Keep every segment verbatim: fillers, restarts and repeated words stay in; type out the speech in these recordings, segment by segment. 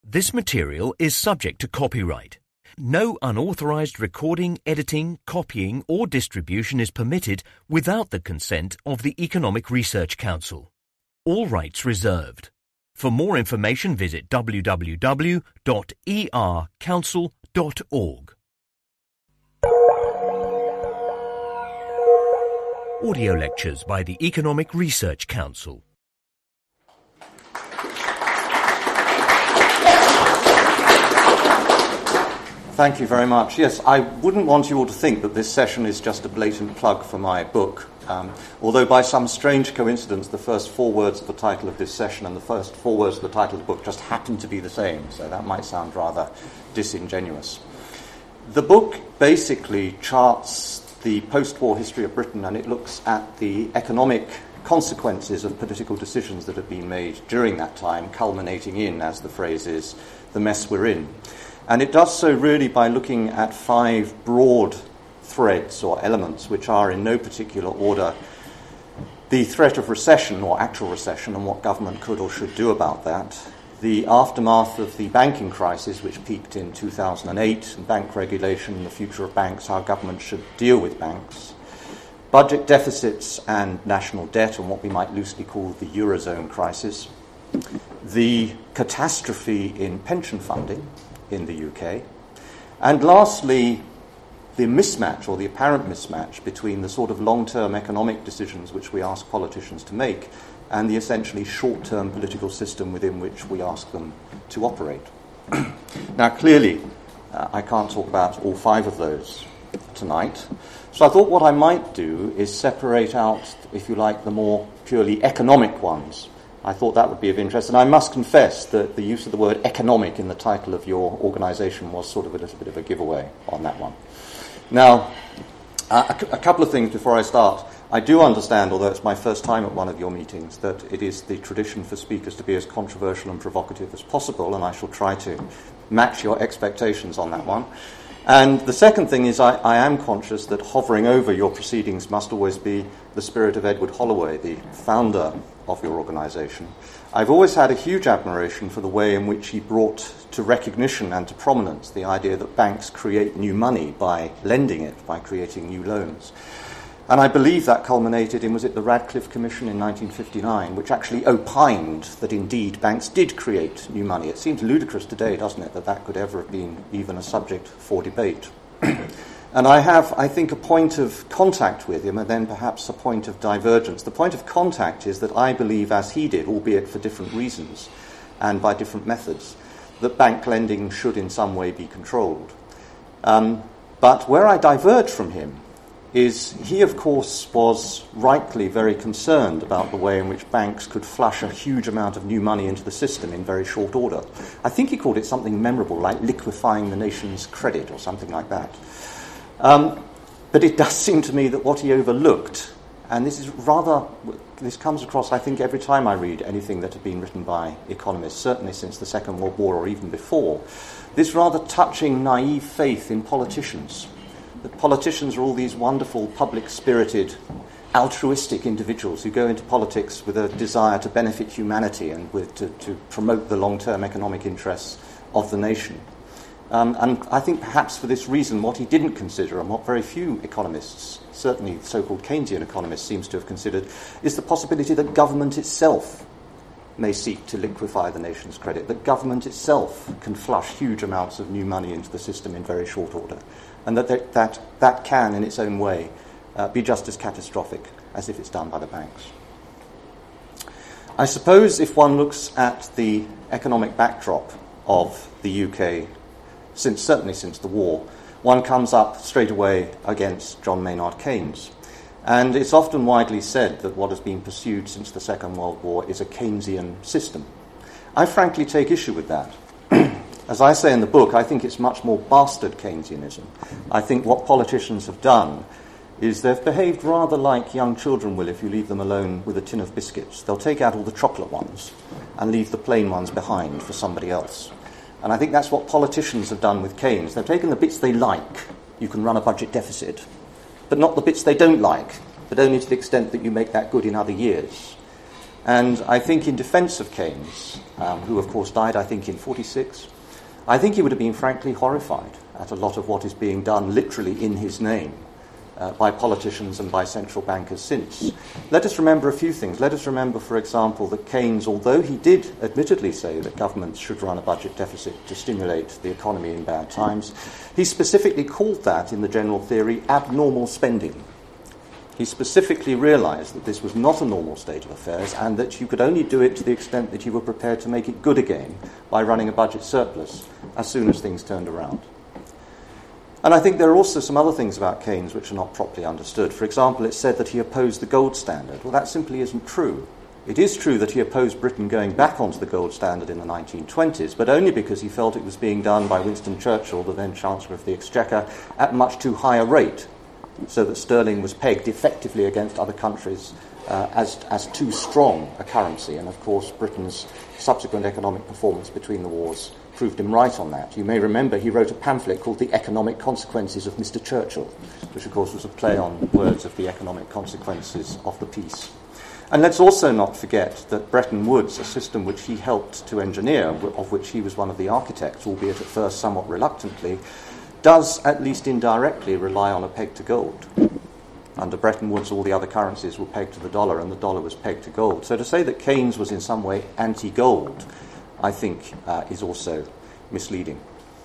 This material is subject to copyright. No unauthorized recording, editing, copying, or distribution is permitted without the consent of the Economic Research Council. All rights reserved. For more information, visit w w w dot e r council dot org. Audio lectures by the Economic Research Council. Thank you very much. Yes, I wouldn't want you all to think that this session is just a blatant plug for my book, um, although by some strange coincidence the first four words of the title of this session and the first four words of the title of the book just happen to be the same, so that might sound rather disingenuous. The book basically charts the post-war history of Britain, and it looks at the economic consequences of political decisions that have been made during that time, culminating in, as the phrase is, the mess we're in. And it does so really by looking at five broad threads or elements which are in no particular order the threat of recession or actual recession and what government could or should do about that, the aftermath of the banking crisis which peaked in two thousand eight, and bank regulation, the future of banks, how government should deal with banks, budget deficits and national debt and what we might loosely call the Eurozone crisis, the catastrophe in pension funding in the U K, and lastly, the mismatch or the apparent mismatch between the sort of long-term economic decisions which we ask politicians to make and the essentially short-term political system within which we ask them to operate. Now, clearly, uh, I can't talk about all five of those tonight, so I thought what I might do is separate out, if you like, the more purely economic ones. I thought that would be of interest, and I must confess that the use of the word economic in the title of your organisation was sort of a little bit of a giveaway on that one. Now, uh, a, c- a couple of things before I start. I do understand, although it's my first time at one of your meetings, that it is the tradition for speakers to be as controversial and provocative as possible, and I shall try to match your expectations on that one. And the second thing is I, I am conscious that hovering over your proceedings must always be the spirit of Edward Holloway, the founder of your organisation. I've always had a huge admiration for the way in which he brought to recognition and to prominence the idea that banks create new money by lending it, by creating new loans. And I believe that culminated in, was it the Radcliffe Commission in nineteen fifty-nine, which actually opined that indeed banks did create new money. It seems ludicrous today, doesn't it, that that could ever have been even a subject for debate. And I have, I think, a point of contact with him and then perhaps a point of divergence. The point of contact is that I believe, as he did, albeit for different reasons and by different methods, that bank lending should in some way be controlled. Um, but where I diverge from him is he, of course, was rightly very concerned about the way in which banks could flush a huge amount of new money into the system in very short order. I think he called it something memorable, like liquefying the nation's credit or something like that. Um, but it does seem to me that what he overlooked, and this is rather, this comes across, I think, every time I read anything that had been written by economists, certainly since the Second World War or even before, this rather touching, naive faith in politicians. That politicians are all these wonderful, public-spirited, altruistic individuals who go into politics with a desire to benefit humanity and with, to, to promote the long-term economic interests of the nation. Um, and I think perhaps for this reason what he didn't consider, and what very few economists, certainly so-called Keynesian economists, seems to have considered, is the possibility that government itself may seek to liquefy the nation's credit, that government itself can flush huge amounts of new money into the system in very short order, and that that, that, that can, in its own way, uh, be just as catastrophic as if it's done by the banks. I suppose if one looks at the economic backdrop of the U K, since certainly since the war, one comes up straight away against John Maynard Keynes. And it's often widely said that what has been pursued since the Second World War is a Keynesian system. I frankly take issue with that. As I say in the book, I think it's much more bastard Keynesianism. I think what politicians have done is they've behaved rather like young children will if you leave them alone with a tin of biscuits. They'll take out all the chocolate ones and leave the plain ones behind for somebody else. And I think that's what politicians have done with Keynes. They've taken the bits they like. You can run a budget deficit. But not the bits they don't like, but only to the extent that you make that good in other years. And I think in defence of Keynes, um, who of course died, I think, in forty-six, I think he would have been frankly horrified at a lot of what is being done literally in his name uh, by politicians and by central bankers since. Let us remember a few things. Let us remember, for example, that Keynes, although he did admittedly say that governments should run a budget deficit to stimulate the economy in bad times, he specifically called that, in the general theory, abnormal spending. He specifically realised that this was not a normal state of affairs and that you could only do it to the extent that you were prepared to make it good again by running a budget surplus as soon as things turned around. And I think there are also some other things about Keynes which are not properly understood. For example, it's said that he opposed the gold standard. Well, that simply isn't true. It is true that he opposed Britain going back onto the gold standard in the nineteen twenties, but only because he felt it was being done by Winston Churchill, the then Chancellor of the Exchequer, at much too high a rate, so that sterling was pegged effectively against other countries uh, as, as too strong a currency. And of course, Britain's subsequent economic performance between the wars proved him right on that. You may remember he wrote a pamphlet called The Economic Consequences of Mister Churchill, which of course was a play on words of the economic consequences of the peace. And let's also not forget that Bretton Woods, a system which he helped to engineer, of which he was one of the architects, albeit at first somewhat reluctantly, does, at least indirectly, rely on a peg to gold. Under Bretton Woods, all the other currencies were pegged to the dollar, and the dollar was pegged to gold. So to say that Keynes was in some way anti-gold, I think, uh, is also misleading.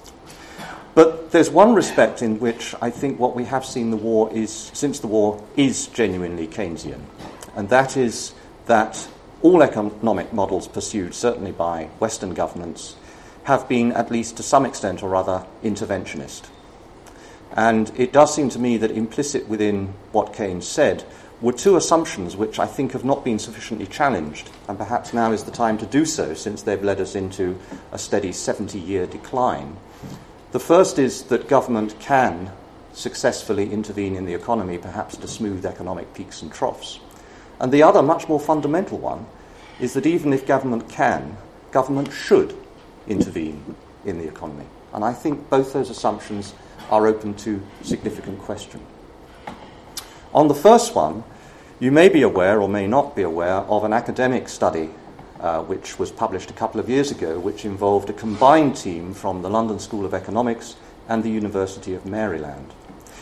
But there's one respect in which I think what we have seen the war is, since the war is genuinely Keynesian, and that is that all economic models pursued, certainly by Western governments, have been, at least to some extent or rather, interventionist. And it does seem to me that implicit within what Keynes said were two assumptions which I think have not been sufficiently challenged, and perhaps now is the time to do so, since they've led us into a steady seventy-year decline. The first is that government can successfully intervene in the economy, perhaps to smooth economic peaks and troughs. And the other, much more fundamental one, is that even if government can, government should intervene in the economy. And I think both those assumptions are open to significant question. On the first one, you may be aware or may not be aware of an academic study uh, which was published a couple of years ago, which involved a combined team from the London School of Economics and the University of Maryland.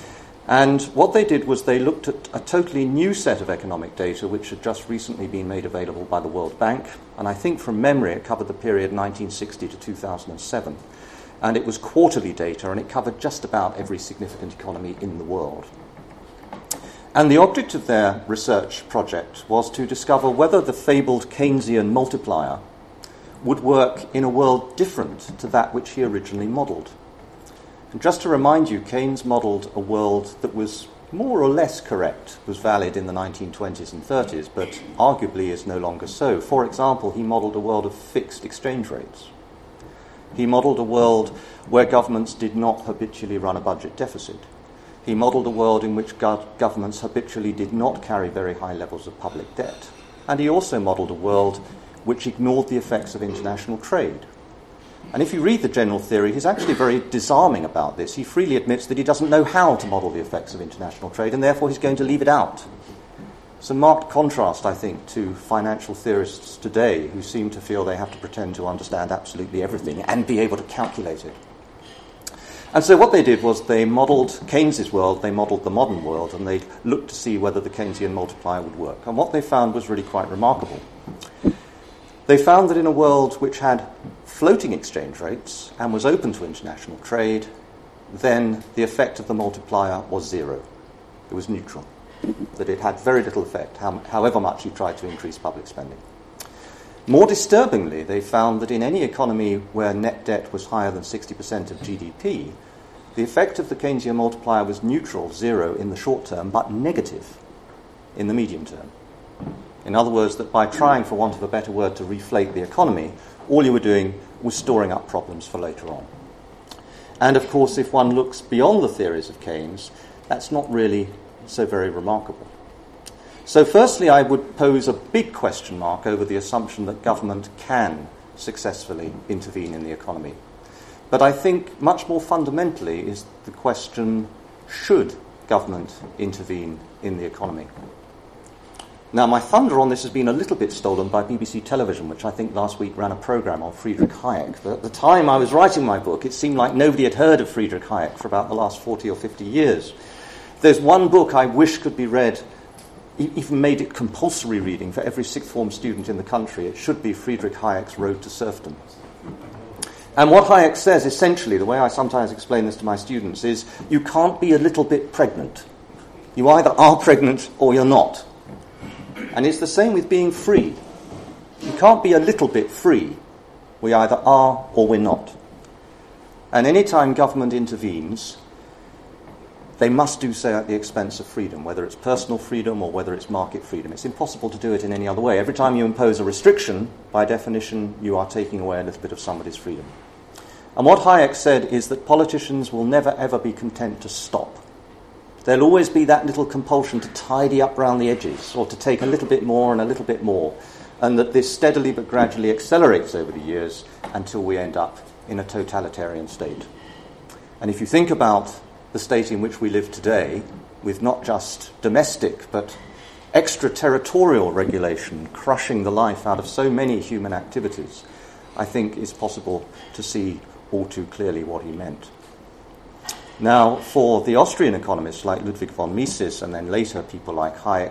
And what they did was they looked at a totally new set of economic data which had just recently been made available by the World Bank. And I think from memory it covered the period nineteen sixty to two thousand seven. And it was quarterly data, and it covered just about every significant economy in the world. And the object of their research project was to discover whether the fabled Keynesian multiplier would work in a world different to that which he originally modelled. And just to remind you, Keynes modelled a world that was more or less correct, was valid in the nineteen twenties and thirties, but arguably is no longer so. For example, he modelled a world of fixed exchange rates. He modelled a world where governments did not habitually run a budget deficit. He modelled a world in which gov- governments habitually did not carry very high levels of public debt. And he also modelled a world which ignored the effects of international trade. And if you read the general theory, he's actually very disarming about this. He freely admits that he doesn't know how to model the effects of international trade, and therefore he's going to leave it out. It's a marked contrast, I think, to financial theorists today who seem to feel they have to pretend to understand absolutely everything and be able to calculate it. And so what they did was they modelled Keynes's world, they modelled the modern world, and they looked to see whether the Keynesian multiplier would work. And what they found was really quite remarkable. They found that in a world which had floating exchange rates and was open to international trade, then the effect of the multiplier was zero. It was neutral. That it had very little effect, however much you tried to increase public spending. More disturbingly, they found that in any economy where net debt was higher than sixty percent of G D P, the effect of the Keynesian multiplier was neutral, zero, in the short term, but negative in the medium term. In other words, that by trying, for want of a better word, to reflate the economy, all you were doing was storing up problems for later on. And of course, if one looks beyond the theories of Keynes, that's not really so very remarkable. So firstly, I would pose a big question mark over the assumption that government can successfully intervene in the economy. But I think much more fundamentally is the question, should government intervene in the economy? Now, my thunder on this has been a little bit stolen by B B C Television, which I think last week ran a programme on Friedrich Hayek. But at the time I was writing my book, it seemed like nobody had heard of Friedrich Hayek for about the last forty or fifty years. There's one book I wish could be read, even made it compulsory reading for every sixth form student in the country. It should be Friedrich Hayek's Road to Serfdom. And what Hayek says, essentially, the way I sometimes explain this to my students, is you can't be a little bit pregnant. You either are pregnant or you're not. And it's the same with being free. You can't be a little bit free. We either are or we're not. And any time government intervenes, they must do so at the expense of freedom, whether it's personal freedom or whether it's market freedom. It's impossible to do it in any other way. Every time you impose a restriction, by definition, you are taking away a little bit of somebody's freedom. And what Hayek said is that politicians will never ever be content to stop. There'll always be that little compulsion to tidy up round the edges, or to take a little bit more and a little bit more, and that this steadily but gradually accelerates over the years until we end up in a totalitarian state. And if you think about the state in which we live today, with not just domestic but extraterritorial regulation crushing the life out of so many human activities, I think it's possible to see all too clearly what he meant. Now, for the Austrian economists like Ludwig von Mises and then later people like Hayek,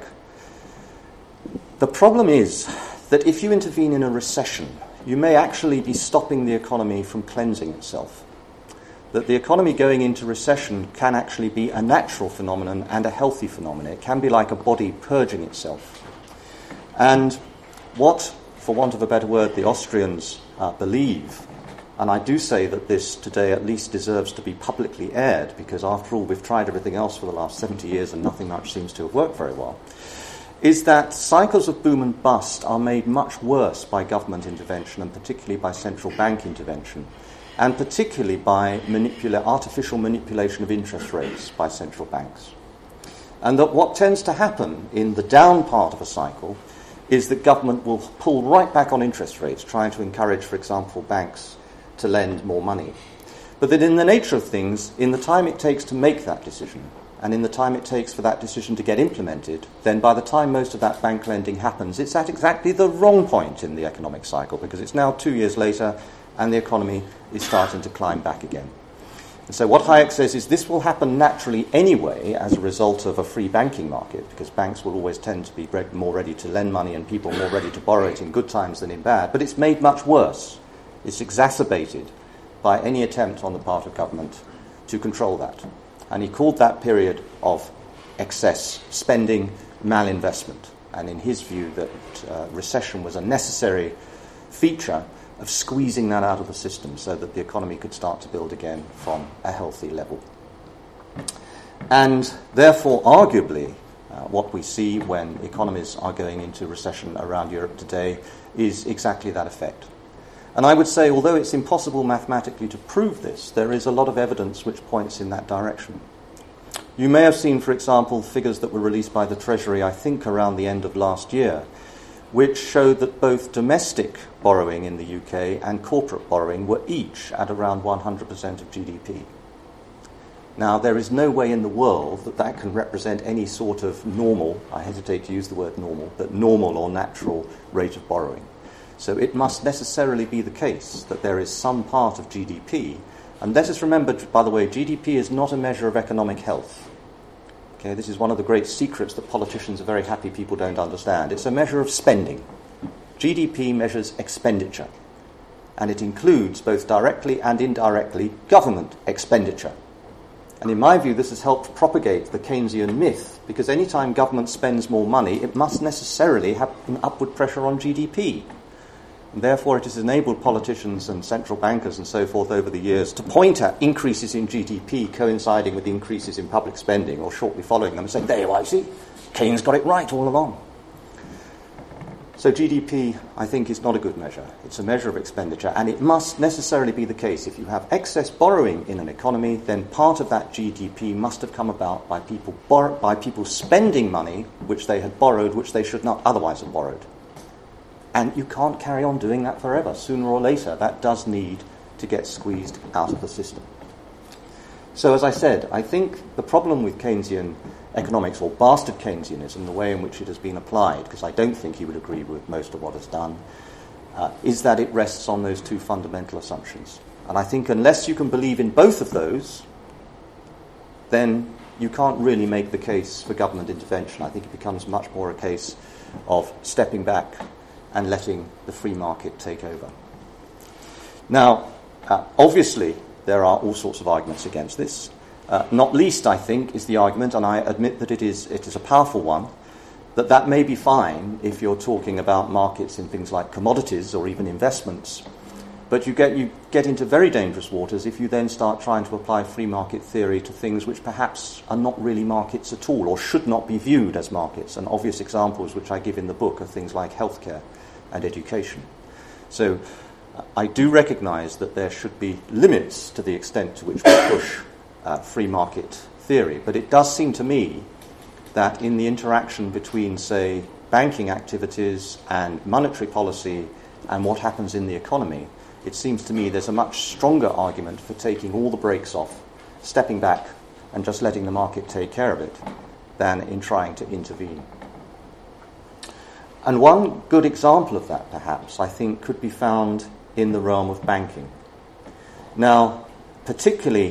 the problem is that if you intervene in a recession, you may actually be stopping the economy from cleansing itself. That the economy going into recession can actually be a natural phenomenon and a healthy phenomenon. It can be like a body purging itself. And what, for want of a better word, the Austrians uh, believe, and I do say that this today at least deserves to be publicly aired, because after all we've tried everything else for the last seventy years and nothing much seems to have worked very well, is that cycles of boom and bust are made much worse by government intervention, and particularly by central bank intervention, and particularly by manipula- artificial manipulation of interest rates by central banks. And that what tends to happen in the down part of a cycle is that government will pull right back on interest rates, trying to encourage, for example, banks to lend more money. But that in the nature of things, in the time it takes to make that decision, and in the time it takes for that decision to get implemented, then by the time most of that bank lending happens, it's at exactly the wrong point in the economic cycle, because it's now two years later and the economy is starting to climb back again. And so what Hayek says is this will happen naturally anyway as a result of a free banking market, because banks will always tend to be more ready to lend money and people more ready to borrow it in good times than in bad. But it's made much worse. It's exacerbated by any attempt on the part of government to control that. And he called that period of excess spending malinvestment. And in his view, that uh, recession was a necessary feature of squeezing that out of the system so that the economy could start to build again from a healthy level. And therefore, arguably, uh, what we see when economies are going into recession around Europe today is exactly that effect. And I would say, although it's impossible mathematically to prove this, there is a lot of evidence which points in that direction. You may have seen, for example, figures that were released by the Treasury, I think, around the end of last year, which showed that both domestic borrowing in the U K and corporate borrowing were each at around one hundred percent of G D P. Now, there is no way in the world that that can represent any sort of normal, I hesitate to use the word normal, but normal or natural rate of borrowing. So it must necessarily be the case that there is some part of G D P, and let us remember, by the way, G D P is not a measure of economic health. Okay, this is one of the great secrets that politicians are very happy people don't understand. It's a measure of spending. G D P measures expenditure, and it includes both directly and indirectly government expenditure. And in my view, this has helped propagate the Keynesian myth, because any time government spends more money, it must necessarily have an upward pressure on G D P. And therefore, it has enabled politicians and central bankers and so forth over the years to point at increases in G D P coinciding with increases in public spending or shortly following them and say, there you are, you see, Keynes got it right all along. So G D P, I think, is not a good measure. It's a measure of expenditure, and it must necessarily be the case. If you have excess borrowing in an economy, then part of that G D P must have come about by people bor- by people spending money which they had borrowed, which they should not otherwise have borrowed. And you can't carry on doing that forever. Sooner or later, that does need to get squeezed out of the system. So as I said, I think the problem with Keynesian economics, or bastard Keynesianism, the way in which it has been applied, because I don't think he would agree with most of what it's done, uh, is that it rests on those two fundamental assumptions. And I think unless you can believe in both of those, then you can't really make the case for government intervention. I think it becomes much more a case of stepping back and letting the free market take over. Now, uh, obviously, there are all sorts of arguments against this. Uh, not least, I think, is the argument, and I admit that it is it is a powerful one, that that may be fine if you're talking about markets in things like commodities or even investments. But you get you get into very dangerous waters if you then start trying to apply free market theory to things which perhaps are not really markets at all, or should not be viewed as markets. And obvious examples which I give in the book are things like healthcare and education. So uh, I do recognise that there should be limits to the extent to which we push uh, free market theory. But it does seem to me that in the interaction between, say, banking activities and monetary policy and what happens in the economy, it seems to me there's a much stronger argument for taking all the brakes off, stepping back, and just letting the market take care of it, than in trying to intervene. And one good example of that, perhaps, I think, could be found in the realm of banking. Now, particularly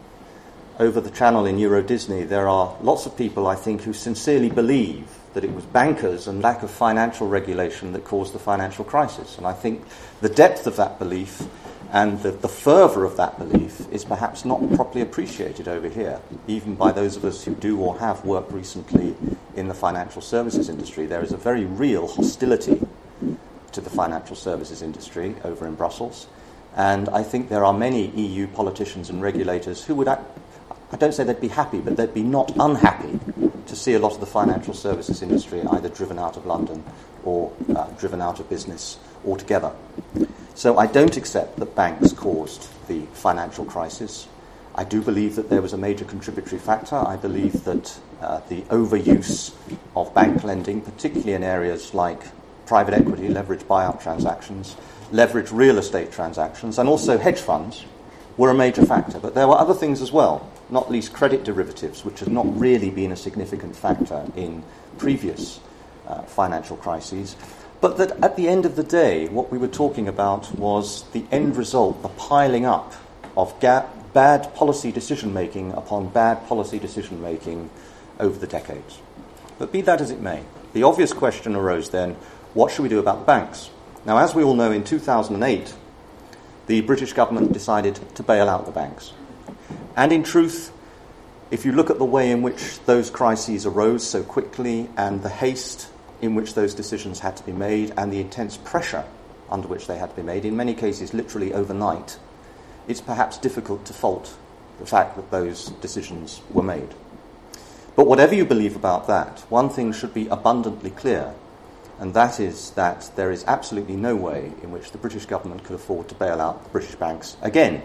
over the channel in Euro Disney, there are lots of people, I think, who sincerely believe that it was bankers and lack of financial regulation that caused the financial crisis. And I think the depth of that belief and the, the fervour of that belief is perhaps not properly appreciated over here, even by those of us who do or have worked recently in the financial services industry. There is a very real hostility to the financial services industry over in Brussels. And I think there are many E U politicians and regulators who would, act, I don't say they'd be happy, but they'd be not unhappy to see a lot of the financial services industry either driven out of London or uh, driven out of business altogether. So I don't accept that banks caused the financial crisis. I do believe that there was a major contributory factor. I believe that uh, the overuse of bank lending, particularly in areas like private equity, leveraged buyout transactions, leveraged real estate transactions, and also hedge funds, were a major factor. But there were other things as well, not least credit derivatives, which have not really been a significant factor in previous uh, financial crises. But that at the end of the day, what we were talking about was the end result, the piling up of ga- bad policy decision-making upon bad policy decision-making over the decades. But be that as it may, the obvious question arose then, what should we do about the banks? Now, as we all know, in two thousand eight, the British government decided to bail out the banks. And in truth, if you look at the way in which those crises arose so quickly and the haste in which those decisions had to be made and the intense pressure under which they had to be made, in many cases literally overnight, it's perhaps difficult to fault the fact that those decisions were made. But whatever you believe about that, one thing should be abundantly clear, and that is that there is absolutely no way in which the British government could afford to bail out the British banks again.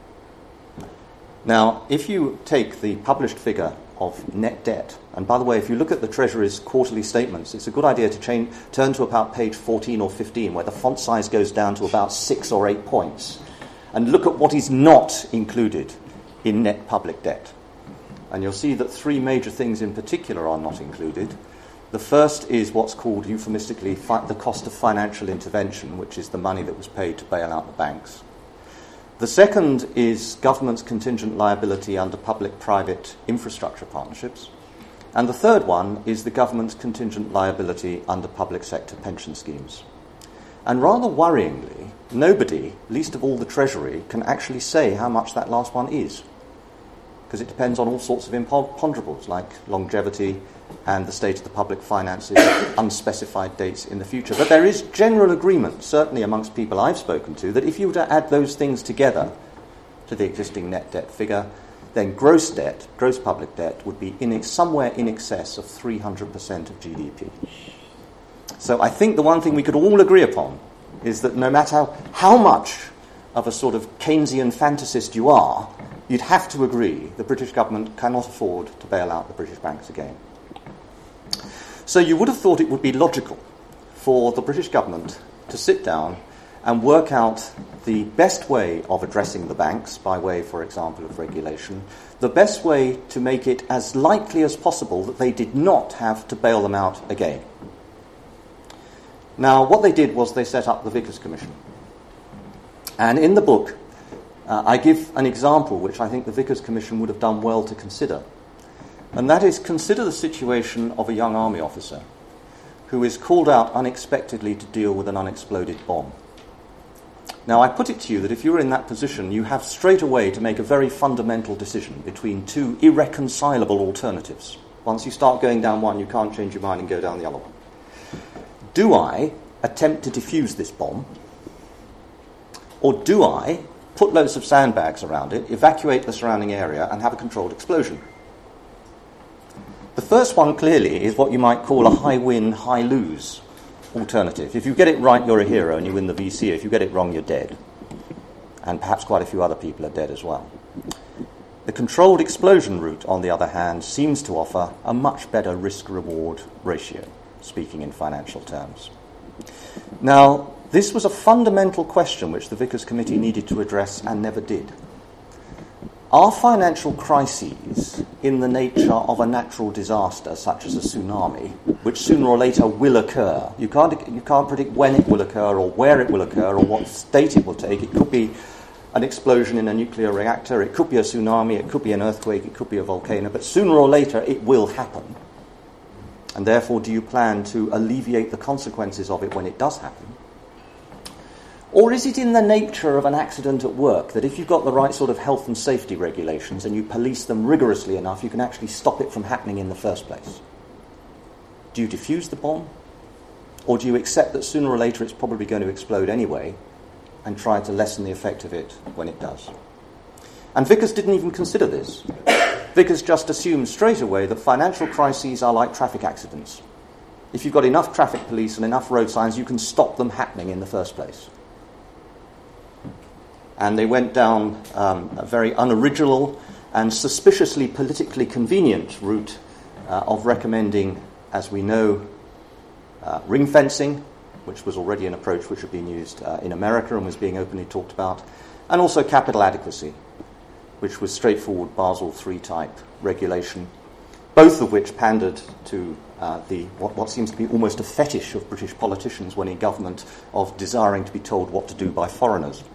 Now, if you take the published figure of net debt, and by the way, if you look at the Treasury's quarterly statements, it's a good idea to change, turn to about page fourteen or fifteen, where the font size goes down to about six or eight points, and look at what is not included in net public debt. And you'll see that three major things in particular are not included. The first is what's called euphemistically fi- the cost of financial intervention, which is the money that was paid to bail out the banks. The second is government's contingent liability under public-private infrastructure partnerships. And the third one is the government's contingent liability under public sector pension schemes. And rather worryingly, nobody, least of all the Treasury, can actually say how much that last one is, because it depends on all sorts of imponderables like longevity and the state of the public finances at unspecified dates in the future. But there is general agreement, certainly amongst people I've spoken to, that if you were to add those things together to the existing net debt figure, then gross debt, gross public debt, would be in ex- somewhere in excess of three hundred percent of G D P. So I think the one thing we could all agree upon is that no matter how much of a sort of Keynesian fantasist you are, you'd have to agree the British government cannot afford to bail out the British banks again. So you would have thought it would be logical for the British government to sit down and work out the best way of addressing the banks, by way, for example, of regulation, the best way to make it as likely as possible that they did not have to bail them out again. Now, what they did was they set up the Vickers Commission. And in the book, uh, I give an example which I think the Vickers Commission would have done well to consider. And that is, consider the situation of a young army officer who is called out unexpectedly to deal with an unexploded bomb. Now, I put it to you that if you're in that position, you have straight away to make a very fundamental decision between two irreconcilable alternatives. Once you start going down one, you can't change your mind and go down the other one. Do I attempt to defuse this bomb? Or do I put loads of sandbags around it, evacuate the surrounding area, and have a controlled explosion? The first one, clearly, is what you might call a high-win, high-lose alternative. If you get it right, you're a hero and you win the V C. If you get it wrong, you're dead. And perhaps quite a few other people are dead as well. The controlled explosion route, on the other hand, seems to offer a much better risk-reward ratio, speaking in financial terms. Now, this was a fundamental question which the Vickers Committee needed to address and never did. Are financial crises in the nature of a natural disaster, such as a tsunami, which sooner or later will occur? You can't, you can't predict when it will occur or where it will occur or what state it will take. It could be an explosion in a nuclear reactor, it could be a tsunami, it could be an earthquake, it could be a volcano, but sooner or later it will happen. And therefore, do you plan to alleviate the consequences of it when it does happen? Or is it in the nature of an accident at work that if you've got the right sort of health and safety regulations and you police them rigorously enough, you can actually stop it from happening in the first place? Do you defuse the bomb? Or do you accept that sooner or later it's probably going to explode anyway and try to lessen the effect of it when it does? And Vickers didn't even consider this. Vickers just assumed straight away that financial crises are like traffic accidents. If you've got enough traffic police and enough road signs, you can stop them happening in the first place. And they went down um, a very unoriginal and suspiciously politically convenient route uh, of recommending, as we know, uh, ring fencing, which was already an approach which had been used uh, in America and was being openly talked about, and also capital adequacy, which was straightforward Basel three type regulation, both of which pandered to uh, the what, what seems to be almost a fetish of British politicians when in government of desiring to be told what to do by foreigners.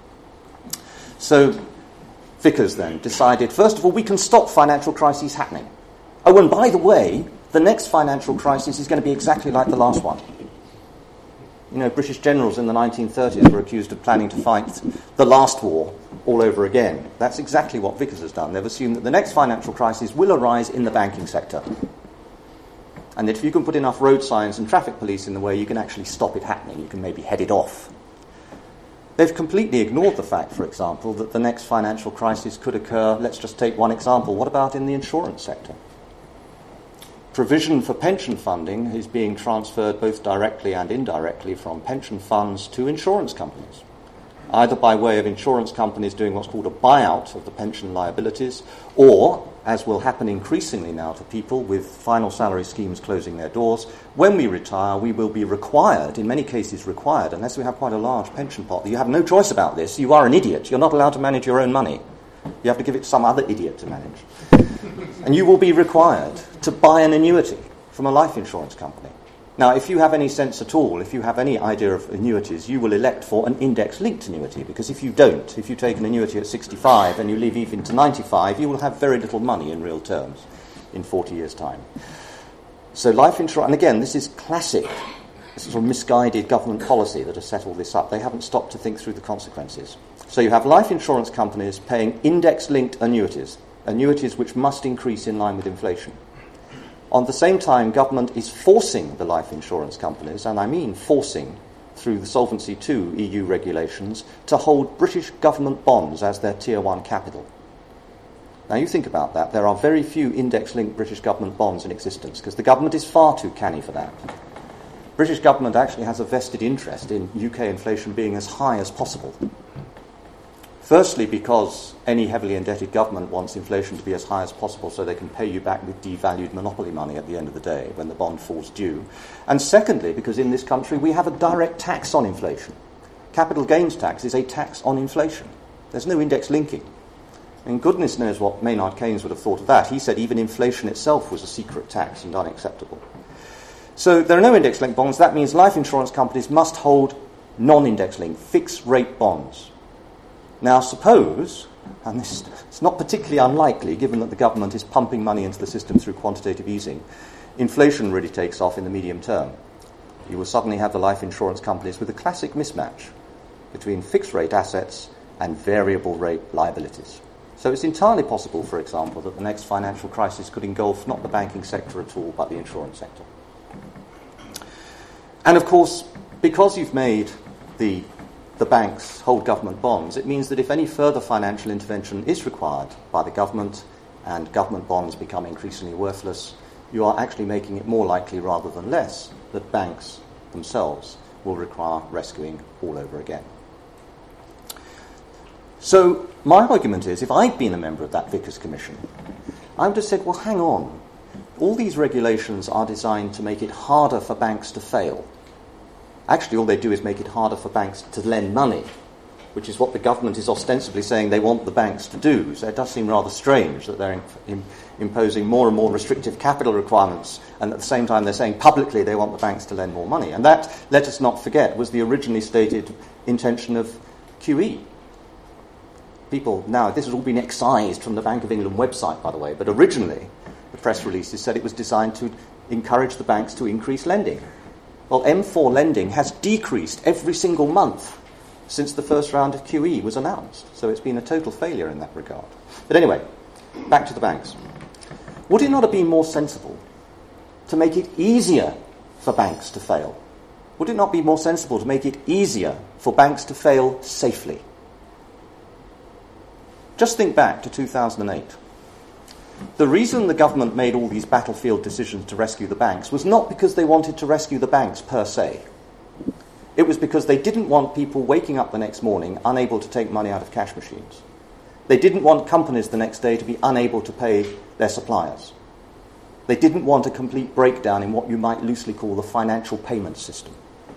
So Vickers then decided, first of all, we can stop financial crises happening. Oh, and by the way, the next financial crisis is going to be exactly like the last one. You know, British generals in the nineteen thirties were accused of planning to fight the last war all over again. That's exactly what Vickers has done. They've assumed that the next financial crisis will arise in the banking sector. And that if you can put enough road signs and traffic police in the way, you can actually stop it happening. You can maybe head it off. They've completely ignored the fact, for example, that the next financial crisis could occur. Let's just take one example. What about in the insurance sector? Provision for pension funding is being transferred both directly and indirectly from pension funds to insurance companies, either by way of insurance companies doing what's called a buyout of the pension liabilities, or, as will happen increasingly now to people with final salary schemes closing their doors, when we retire, we will be required, in many cases required, unless we have quite a large pension pot. You have no choice about this. You are an idiot. You're not allowed to manage your own money. You have to give it to some other idiot to manage. And you will be required to buy an annuity from a life insurance company. Now, if you have any sense at all, if you have any idea of annuities, you will elect for an index-linked annuity, because if you don't, if you take an annuity at sixty-five and you live even to ninety-five, you will have very little money in real terms in forty years' time. So life insurance, and again, this is classic, this is sort of misguided government policy that has set all this up. They haven't stopped to think through the consequences. So you have life insurance companies paying index-linked annuities, annuities which must increase in line with inflation. On the same time, government is forcing the life insurance companies, and I mean forcing, through the Solvency two E U regulations, to hold British government bonds as their Tier one capital. Now you think about that. There are very few index-linked British government bonds in existence, because the government is far too canny for that. British government actually has a vested interest in U K inflation being as high as possible. Firstly, because any heavily indebted government wants inflation to be as high as possible so they can pay you back with devalued monopoly money at the end of the day when the bond falls due. And secondly, because in this country we have a direct tax on inflation. capital gains tax is a tax on inflation. There's no index linking. And goodness knows what Maynard Keynes would have thought of that. He said even inflation itself was a secret tax and unacceptable. So there are no index-linked bonds. That means life insurance companies must hold non-index-linked, fixed-rate bonds. Now suppose, and this is not particularly unlikely given that the government is pumping money into the system through quantitative easing, inflation really takes off in the medium term. You will suddenly have the life insurance companies with a classic mismatch between fixed-rate assets and variable-rate liabilities. So it's entirely possible, for example, that the next financial crisis could engulf not the banking sector at all, but the insurance sector. And of course, because you've made the, the banks hold government bonds, it means that if any further financial intervention is required by the government and government bonds become increasingly worthless, you are actually making it more likely rather than less that banks themselves will require rescuing all over again. So my argument is, if I'd been a member of that Vickers Commission, I would have said, well, hang on. All these regulations are designed to make it harder for banks to fail. Actually, all they do is make it harder for banks to lend money, which is what the government is ostensibly saying they want the banks to do. So it does seem rather strange that they're in, in, imposing more and more restrictive capital requirements, and at the same time they're saying publicly they want the banks to lend more money. And that, let us not forget, was the originally stated intention of Q E. People, now, this has all been excised from the Bank of England website, by the way, but originally the press releases said it was designed to encourage the banks to increase lending. Well, M four lending has decreased every single month since the first round of Q E was announced, so it's been a total failure in that regard. But anyway, back to the banks. Would it not have been more sensible to make it easier for banks to fail? Would it not be more sensible to make it easier for banks to fail safely? Just think back to two thousand eight. The reason the government made all these battlefield decisions to rescue the banks was not because they wanted to rescue the banks per se. It was because they didn't want people waking up the next morning unable to take money out of cash machines. They didn't want companies the next day to be unable to pay their suppliers. They didn't want a complete breakdown in what you might loosely call the financial payment system.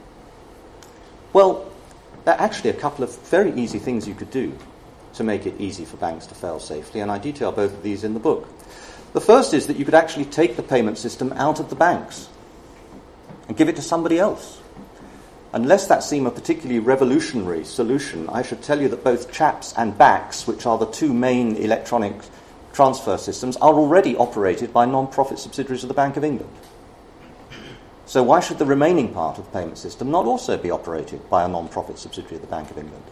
Well, there are actually a couple of very easy things you could do to make it easy for banks to fail safely, and I detail both of these in the book. The first is that you could actually take the payment system out of the banks and give it to somebody else. Unless that seem a particularly revolutionary solution, I should tell you that both CHAPS and BACS, which are the two main electronic transfer systems, are already operated by non-profit subsidiaries of the Bank of England. So why should the remaining part of the payment system not also be operated by a non-profit subsidiary of the Bank of England?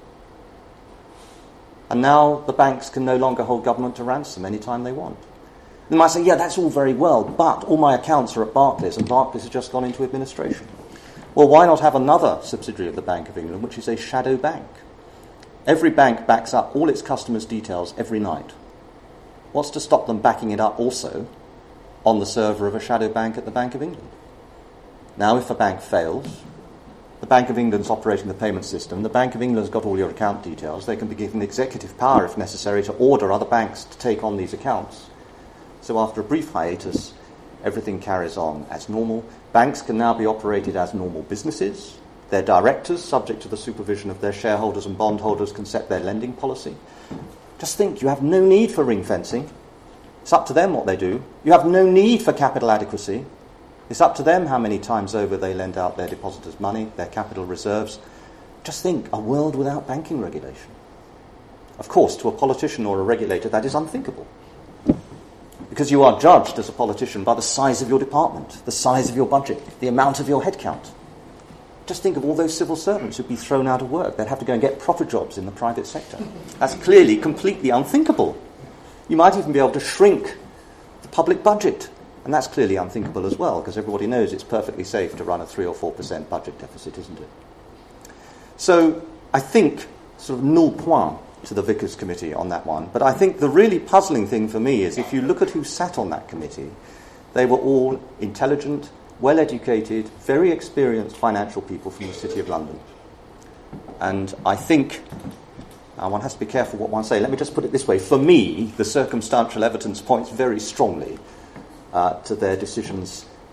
And now the banks can no longer hold government to ransom any time they want. They might say, yeah, that's all very well, but all my accounts are at Barclays, and Barclays has just gone into administration. Well, why not have another subsidiary of the Bank of England, which is a shadow bank? Every bank backs up all its customers' details every night. What's to stop them backing it up also on the server of a shadow bank at the Bank of England? Now, if a bank fails, the Bank of England's operating the payment system. The Bank of England's got all your account details. They can be given executive power, if necessary, to order other banks to take on these accounts. So after a brief hiatus, everything carries on as normal. Banks can now be operated as normal businesses. Their directors, subject to the supervision of their shareholders and bondholders, can set their lending policy. Just think, you have no need for ring fencing. It's up to them what they do. You have no need for capital adequacy. It's up to them how many times over they lend out their depositors' money, their capital reserves. Just think, a world without banking regulation. Of course, to a politician or a regulator, that is unthinkable. Because you are judged as a politician by the size of your department, the size of your budget, the amount of your headcount. Just think of all those civil servants who'd be thrown out of work. They'd have to go and get proper jobs in the private sector. That's clearly completely unthinkable. You might even be able to shrink the public budget. And that's clearly unthinkable as well, because everybody knows it's perfectly safe to run a three or four percent budget deficit, isn't it? So I think sort of nul point to the Vickers Committee on that one. But I think the really puzzling thing for me is if you look at who sat on that committee, they were all intelligent, well-educated, very experienced financial people from the City of London. And I think, now one has to be careful what one says. Let me just put it this way. For me, the circumstantial evidence points very strongly Uh, to their decisions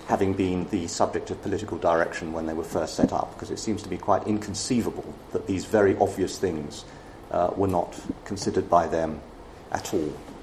having been the subject of political direction when they were first set up, because it seems to be quite inconceivable that these very obvious things uh, were not considered by them at all.